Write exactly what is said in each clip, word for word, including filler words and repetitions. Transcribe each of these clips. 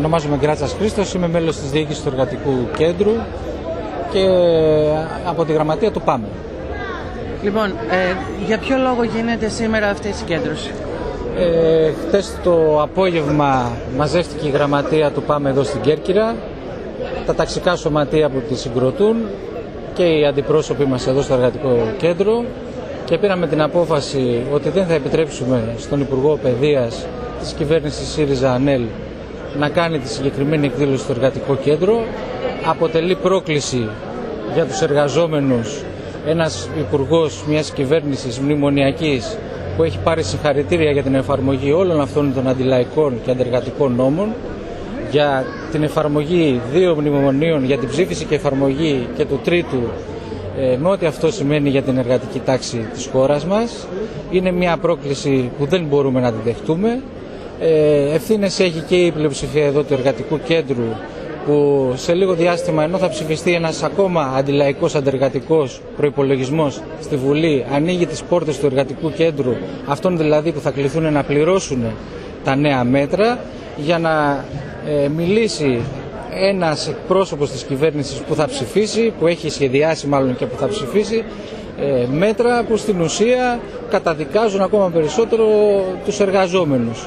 Ονομάζομαι Γκράτσας Χρήστος, είμαι μέλος της διοίκησης του Εργατικού Κέντρου και από τη γραμματεία του ΠΑΜΕ. Λοιπόν, ε, για ποιο λόγο γίνεται σήμερα αυτή η συγκέντρωση? Ε, χτες το απόγευμα μαζεύτηκε η γραμματεία του ΠΑΜΕ εδώ στην Κέρκυρα, τα ταξικά σωματεία που τη συγκροτούν και οι αντιπρόσωποι μας εδώ στο Εργατικό Κέντρο και πήραμε την απόφαση ότι δεν θα επιτρέψουμε στον Υπουργό Παιδείας της κυβέρνησης ΣΥΡΙΖΑ-ΑΝΕΛ να κάνει τη συγκεκριμένη εκδήλωση στο Εργατικό Κέντρο. Αποτελεί πρόκληση για τους εργαζόμενους ένας υπουργός μιας κυβέρνησης μνημονιακής που έχει πάρει συγχαρητήρια για την εφαρμογή όλων αυτών των αντιλαϊκών και αντεργατικών νόμων, για την εφαρμογή δύο μνημονίων, για την ψήφιση και εφαρμογή και του τρίτου, με ό,τι αυτό σημαίνει για την εργατική τάξη της χώρας μας. Είναι μια πρόκληση που δεν μπορούμε να τη δεχτούμε. Ε, ευθύνες έχει και η πλειοψηφία εδώ του Εργατικού Κέντρου, που σε λίγο διάστημα, ενώ θα ψηφιστεί ένας ακόμα αντιλαϊκός αντεργατικός προϋπολογισμός στη Βουλή, ανοίγει τις πόρτες του Εργατικού Κέντρου, αυτών δηλαδή που θα κληθούν να πληρώσουν τα νέα μέτρα, για να ε, μιλήσει ένας εκπρόσωπος της κυβέρνησης που θα ψηφίσει, που έχει σχεδιάσει μάλλον και που θα ψηφίσει ε, μέτρα που στην ουσία καταδικάζουν ακόμα περισσότερο τους εργαζόμενους.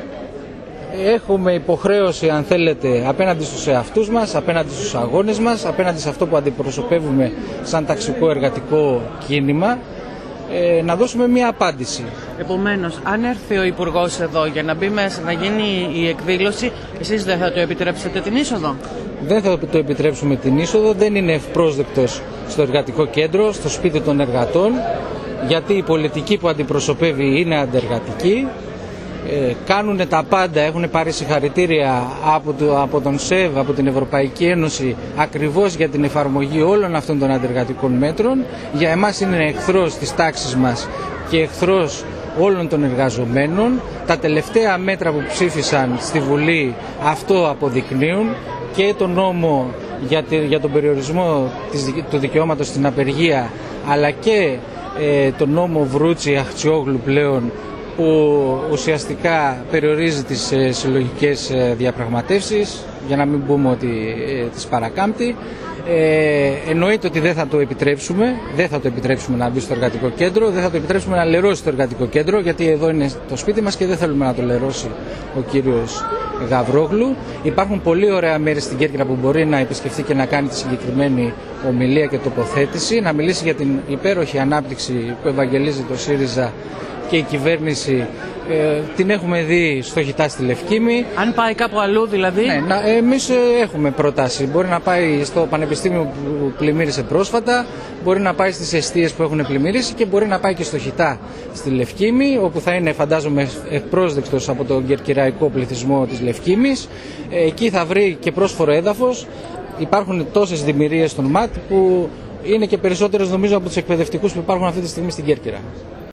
Έχουμε υποχρέωση, αν θέλετε, απέναντι στους εαυτούς μας, απέναντι στους αγώνες μας, απέναντι σε αυτό που αντιπροσωπεύουμε σαν ταξικό εργατικό κίνημα, ε, να δώσουμε μια απάντηση. Επομένως, αν έρθει ο Υπουργός εδώ για να μπει μέσα, να γίνει η εκδήλωση, εσείς δεν θα το επιτρέψετε την είσοδο? Δεν θα το επιτρέψουμε την είσοδο, δεν είναι ευπρόσδεκτος στο Εργατικό Κέντρο, στο σπίτι των εργατών, γιατί η πολιτική που αντιπροσωπεύει είναι αντεργατική. Ε, κάνουν τα πάντα, έχουν πάρει συγχαρητήρια από, το, από τον ΣΕΒ, από την Ευρωπαϊκή Ένωση, ακριβώς για την εφαρμογή όλων αυτών των αντεργατικών μέτρων. Για εμάς είναι εχθρός της τάξης μας και εχθρός όλων των εργαζομένων. Τα τελευταία μέτρα που ψήφισαν στη Βουλή αυτό αποδεικνύουν, και τον νόμο για, τη, για τον περιορισμό της, του δικαιώματος στην απεργία, αλλά και ε, τον νόμο Βρούτσι-Αχτσιόγλου πλέον, που ουσιαστικά περιορίζει τις ε, συλλογικές ε, διαπραγματεύσεις, για να μην πούμε ότι ε, τις παρακάμπτει. Ε, εννοείται ότι δεν θα το επιτρέψουμε, δεν θα το επιτρέψουμε να μπει στο Εργατικό Κέντρο, δεν θα το επιτρέψουμε να λερώσει το Εργατικό Κέντρο, γιατί εδώ είναι το σπίτι μας και δεν θέλουμε να το λερώσει ο κύριος Γαβρόγλου. Υπάρχουν πολύ ωραία μέρη στην Κέρκυρα που μπορεί να επισκεφθεί και να κάνει τη συγκεκριμένη ομιλία και τοποθέτηση, να μιλήσει για την υπέροχη ανάπτυξη που ευαγγελίζει το ΣΥΡΙΖΑ και η κυβέρνηση. Ε, την έχουμε δει στο Χιτά στη Λευκήμη. Αν πάει κάπου αλλού δηλαδή? Ναι, να, εμείς ε, έχουμε προτάσει. Μπορεί να πάει στο Πανεπιστήμιο που πλημμύρισε πρόσφατα, μπορεί να πάει στις εστίες που έχουν πλημμυρίσει και μπορεί να πάει και στο Χιτά στη Λευκήμη, όπου θα είναι, φαντάζομαι, ευπρόσδεκτος από τον κερκυραϊκό πληθυσμό της Λευκήμης. Ε, εκεί θα βρει και πρόσφορο έδαφος. Υπάρχουν τόσες δημιουργίες στον ΜΑΤ που είναι και περισσότερες, νομίζω, από τους εκπαιδευτικούς που υπάρχουν αυτή τη στιγμή στην Κέρκυρα.